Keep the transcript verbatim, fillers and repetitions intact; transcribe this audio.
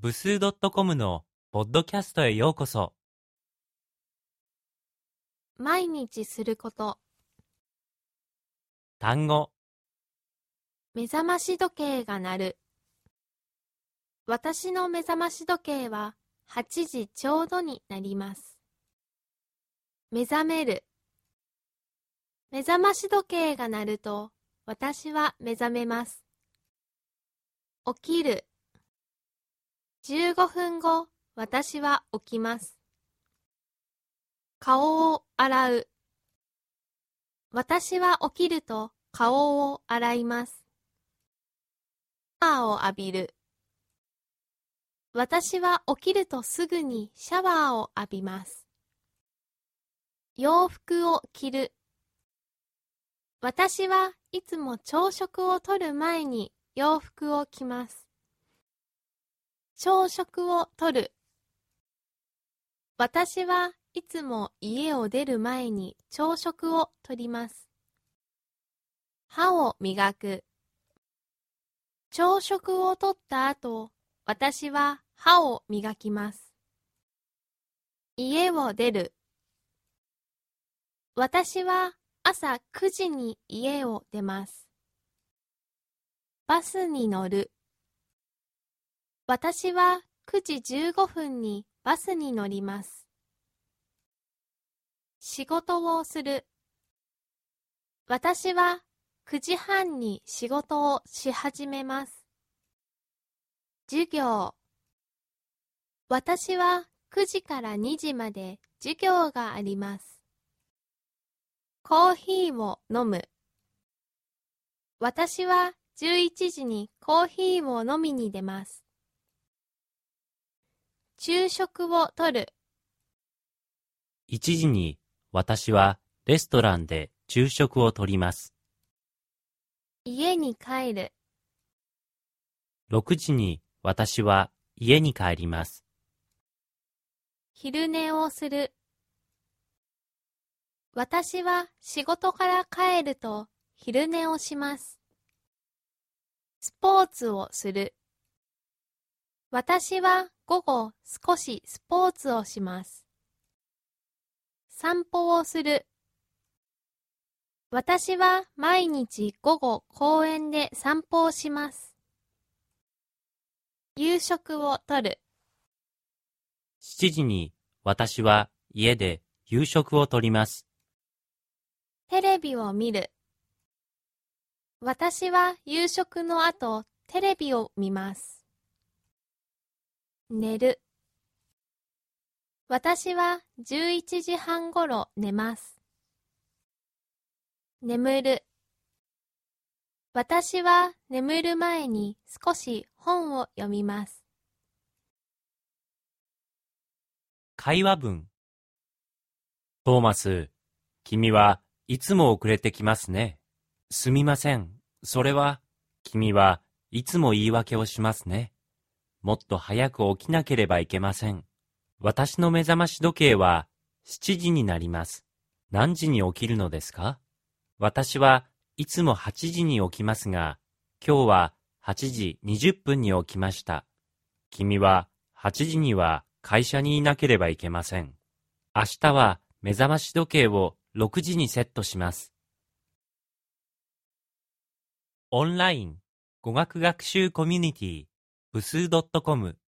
部数 .com のポッドキャストへようこそ。 毎日すること。 単語、 目覚まし時計が鳴る。私の目覚まし時計ははちじちょうどになります。目覚める。目覚まし時計が鳴ると私は目覚めます。起きる。じゅうごふんご、私は起きます。顔を洗う。私は起きると顔を洗います。シャワーを浴びる。私は起きるとすぐにシャワーを浴びます。洋服を着る。私はいつも朝食をとる前に洋服を着ます。朝食をとる。私はいつも家を出る前に朝食をとります。歯を磨く。朝食をとった後、私は歯を磨きます。家を出る。私は朝くじに家を出ます。バスに乗る。私はくじじゅうごふんにバスに乗ります。仕事をする。私はくじはんに仕事をし始めます。授業。私はくじからにじまで授業があります。コーヒーを飲む。私はじゅういちじにコーヒーを飲みに出ます。昼食をとる。 いちじに私はレストランで昼食をとります。 家に帰る。 ろくじに私は家に帰ります。 昼寝をする。私は仕事から帰ると昼寝をします。スポーツをする。私は午後少しスポーツをします。散歩をする。私は毎日午後公園で散歩をします。夕食をとる。 しちじに私は家で夕食をとります。 テレビを見る。私は夕食の後、テレビを見ます。寝る。私はじゅういちじはんごろ寝ます。眠る。私は眠る前に少し本を読みます。 会話文。トーマス、君はいつも遅れてきますね。すみません。それは、君はいつも言い訳をしますね。もっと早く起きなければいけません。私の目覚まし時計はしちじになります。何時に起きるのですか？私はいつもはちじに起きますが、今日ははちじにじゅっぷんに起きました。君ははちじには会社にいなければいけません。明日は目覚まし時計をろくじにセットします。オンライン語学学習コミュニティ部数 .com